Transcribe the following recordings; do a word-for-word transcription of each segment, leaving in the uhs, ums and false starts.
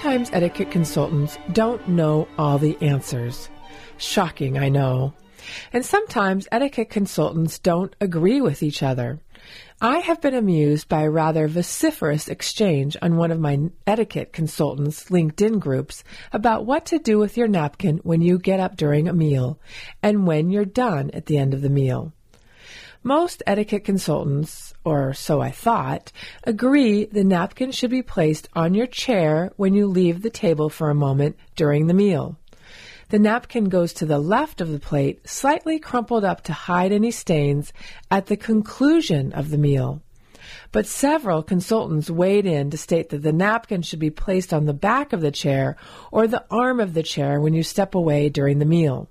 Sometimes etiquette consultants don't know all the answers. Shocking, I know. And sometimes etiquette consultants don't agree with each other. I have been amused by a rather vociferous exchange on one of my etiquette consultants' LinkedIn groups about what to do with your napkin when you get up during a meal and when you're done at the end of the meal. Most etiquette consultants, or so I thought, agree the napkin should be placed on your chair when you leave the table for a moment during the meal. The napkin goes to the left of the plate, slightly crumpled up to hide any stains at the conclusion of the meal. But several consultants weighed in to state that the napkin should be placed on the back of the chair or the arm of the chair when you step away during the meal.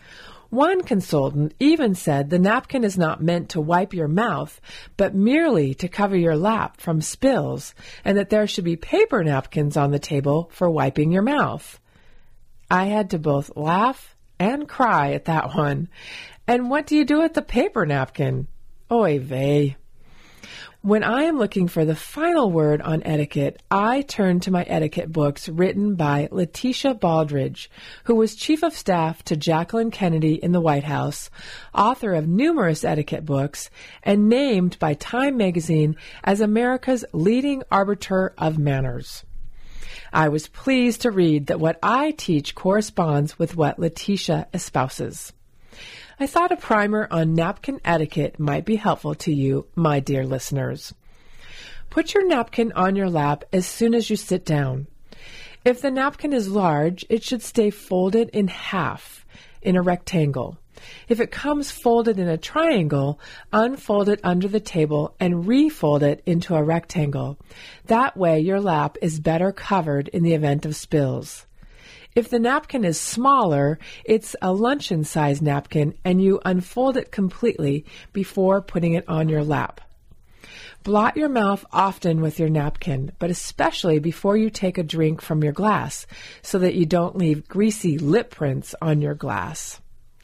One consultant even said the napkin is not meant to wipe your mouth, but merely to cover your lap from spills, and that there should be paper napkins on the table for wiping your mouth. I had to both laugh and cry at that one. And what do you do with the paper napkin? Oy vey. When I am looking for the final word on etiquette, I turn to my etiquette books written by Letitia Baldridge, who was Chief of Staff to Jacqueline Kennedy in the White House, author of numerous etiquette books, and named by Time magazine as America's leading arbiter of manners. I was pleased to read that what I teach corresponds with what Letitia espouses. I thought a primer on napkin etiquette might be helpful to you, my dear listeners. Put your napkin on your lap as soon as you sit down. If the napkin is large, it should stay folded in half, in a rectangle. If it comes folded in a triangle, unfold it under the table and refold it into a rectangle. That way your lap is better covered in the event of spills. If the napkin is smaller, it's a luncheon-size napkin, and you unfold it completely before putting it on your lap. Blot your mouth often with your napkin, but especially before you take a drink from your glass, so that you don't leave greasy lip prints on your glass.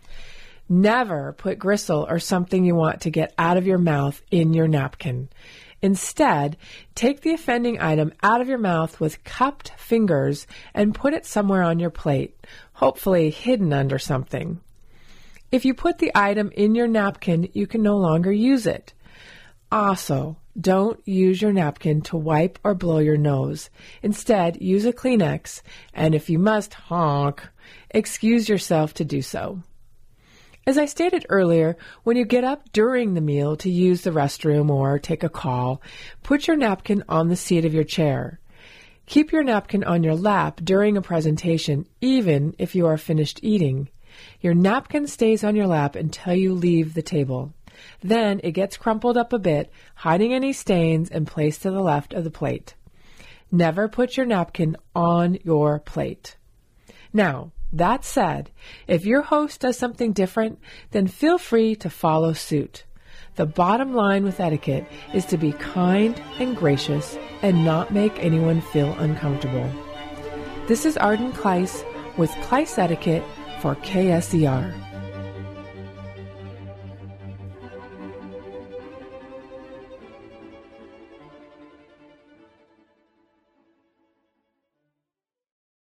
Never put gristle or something you want to get out of your mouth in your napkin. Instead, take the offending item out of your mouth with cupped fingers and put it somewhere on your plate, hopefully hidden under something. If you put the item in your napkin, you can no longer use it. Also, don't use your napkin to wipe or blow your nose. Instead, use a Kleenex, and if you must honk, excuse yourself to do so. As I stated earlier, when you get up during the meal to use the restroom or take a call, put your napkin on the seat of your chair. Keep your napkin on your lap during a presentation, even if you are finished eating. Your napkin stays on your lap until you leave the table. Then it gets crumpled up a bit, hiding any stains, and placed to the left of the plate. Never put your napkin on your plate. Now, that said, if your host does something different, then feel free to follow suit. The bottom line with etiquette is to be kind and gracious and not make anyone feel uncomfortable. This is Arden Kleiss with Kleiss Etiquette for K S E R.